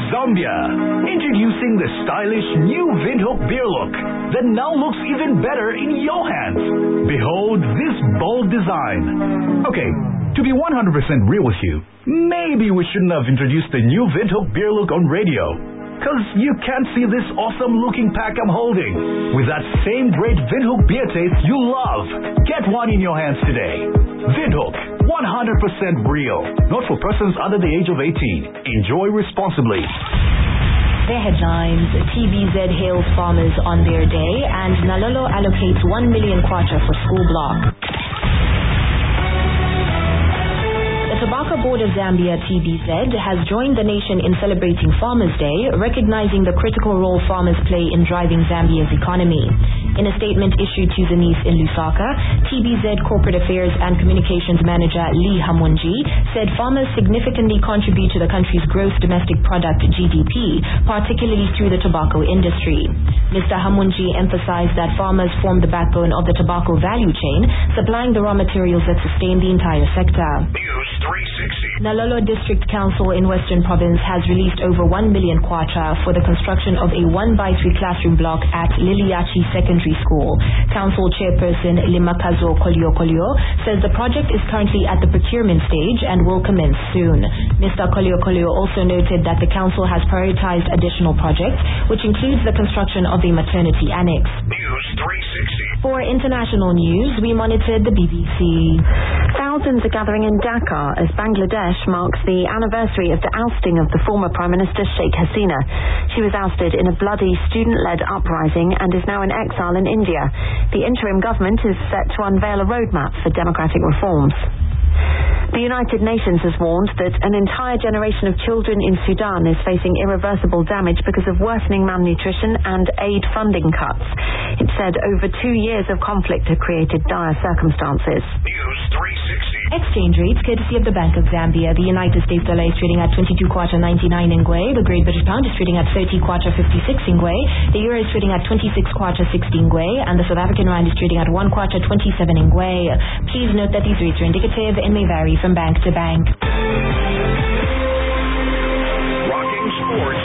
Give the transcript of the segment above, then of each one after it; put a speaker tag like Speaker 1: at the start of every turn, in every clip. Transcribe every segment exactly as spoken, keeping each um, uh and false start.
Speaker 1: Zambia. Introducing the stylish new Windhoek beer look that now looks even better in your hands. Behold this bold design. Okay, to be one hundred percent real with you, maybe we shouldn't have introduced the new Windhoek beer look on radio. Cause you can't see this awesome looking pack I'm holding. With that same great Windhoek beer taste you love. Get one in your hands today. Windhoek, one hundred percent real. Not for persons under the age of eighteen. Enjoy responsibly.
Speaker 2: The headlines: T B Z hails farmers on their day, and Nalolo allocates one million kwacha for school block. The Tobacco Board of Zambia, T B Z, has joined the nation in celebrating Farmers' Day, recognizing the critical role farmers play in driving Zambia's economy. In a statement issued to Zanice in Lusaka, T B Z Corporate Affairs and Communications Manager Lee Hamunji said farmers significantly contribute to the country's gross domestic product G D P, particularly through the tobacco industry. Mister Hamunji emphasized that farmers form the backbone of the tobacco value chain, supplying the raw materials that sustain the entire sector.
Speaker 3: News three sixty.
Speaker 2: Nalolo District Council in Western Province has released over one million kwacha for the construction of a one by three classroom block at Liliachi Secondary School. Council Chairperson Limakazo Kolio Kolio says the project is currently at the procurement stage and will commence soon. Mister Kolio Kolio also noted that the council has prioritized additional projects, which includes the construction of a maternity annex.
Speaker 3: News three sixty.
Speaker 2: For international news, we monitored the B B C.
Speaker 4: Thousands are gathering in Dhaka as Bangladesh marks the anniversary of the ousting of the former Prime Minister Sheikh Hasina. She was ousted in a bloody student-led uprising and is now in exile in India. The interim government is set to unveil a roadmap for democratic reforms. The United Nations has warned that an entire generation of children in Sudan is facing irreversible damage because of worsening malnutrition and aid funding cuts. It said over two years of conflict have created dire circumstances.
Speaker 3: News three sixty.
Speaker 2: Exchange rates courtesy of the Bank of Zambia. The United States dollar is trading at twenty-two kwacha ninety-nine ngwe. The Great British Pound is trading at thirty kwacha fifty-six ngwe. The Euro is trading at twenty-six kwacha sixty ngwe. And the South African Rand is trading at one kwacha twenty-seven ngwe. Please note that these rates are indicative and may vary from bank to bank.
Speaker 3: Rocking sports.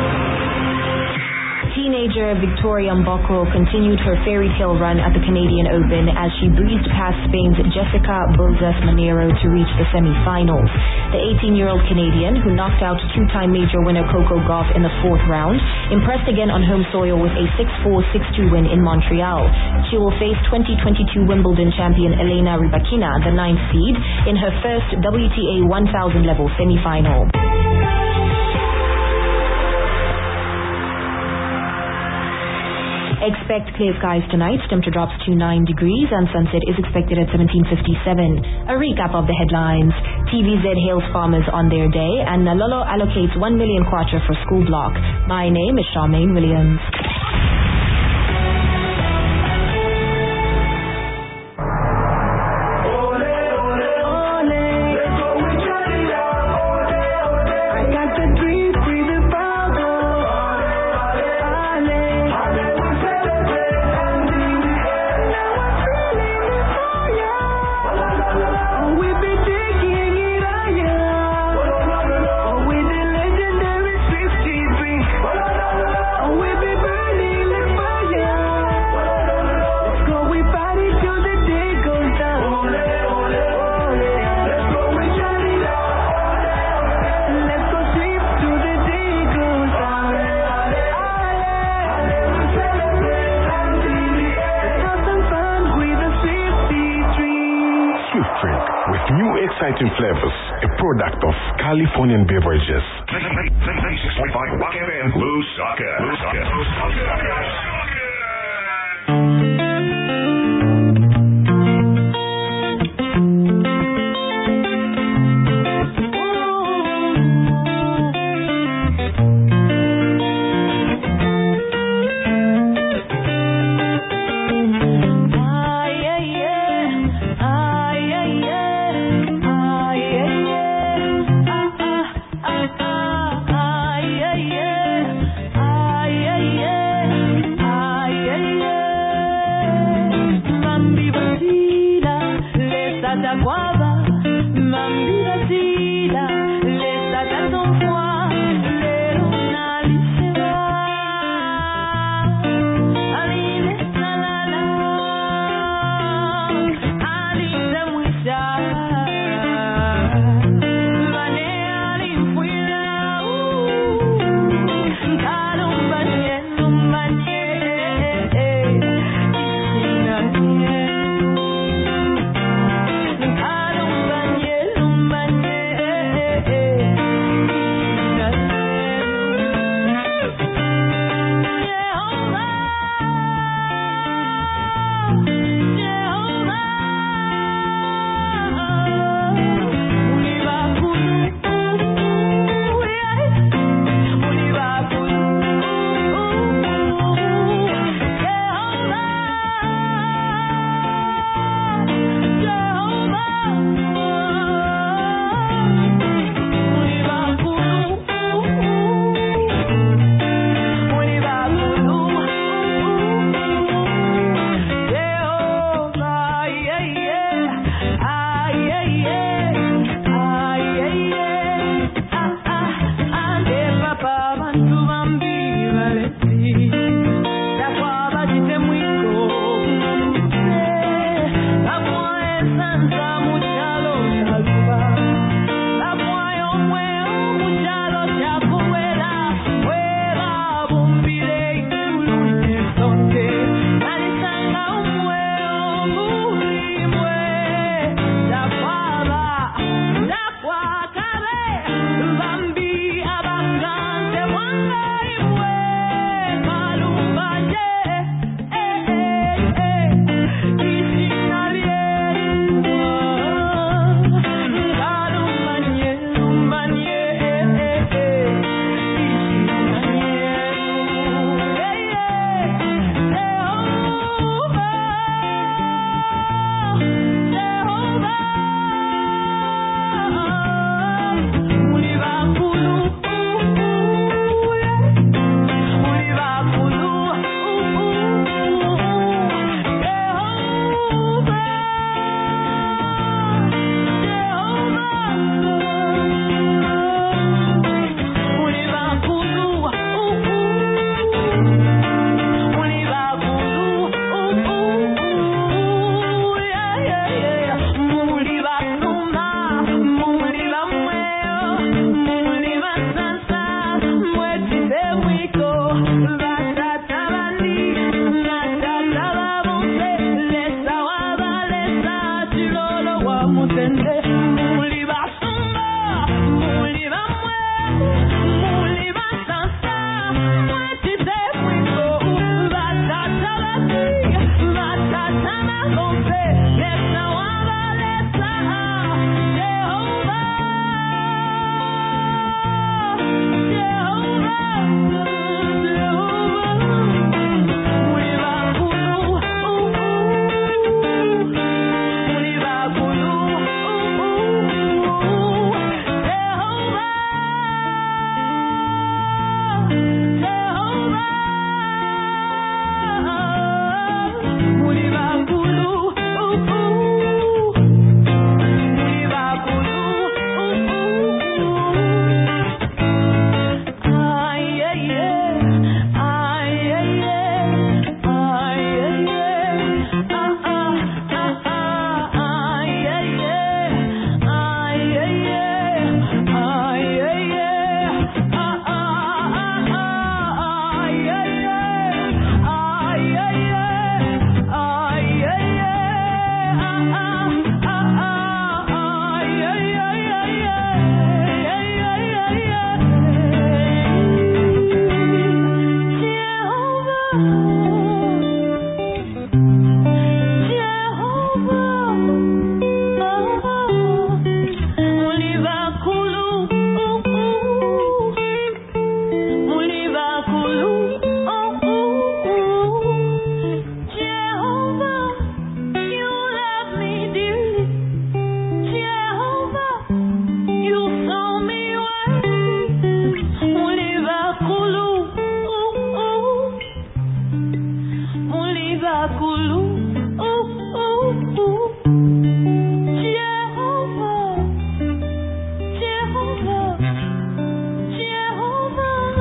Speaker 2: Teenager Victoria Mboko continued her fairy tale run at the Canadian Open as she breezed past Spain's Jessica Bozas Monero to reach the semi-finals. The eighteen-year-old Canadian, who knocked out two-time major winner Coco Gauff in the fourth round, impressed again on home soil with a six four, six two win in Montreal. She will face twenty twenty-two Wimbledon champion Elena Rybakina, the ninth seed, in her first W T A one thousand level semi-final. Expect clear skies tonight. Temperature drops to nine degrees and sunset is expected at seventeen fifty-seven. A recap of the headlines. T B Z hails farmers on their day and Nalolo allocates one million kwacha for school block. My name is Charmaine Williams.
Speaker 5: Exciting flavors, a product of Californian Beverages.
Speaker 3: ninety-six point five Rock F M, Lusaka. Lusaka. Lusaka.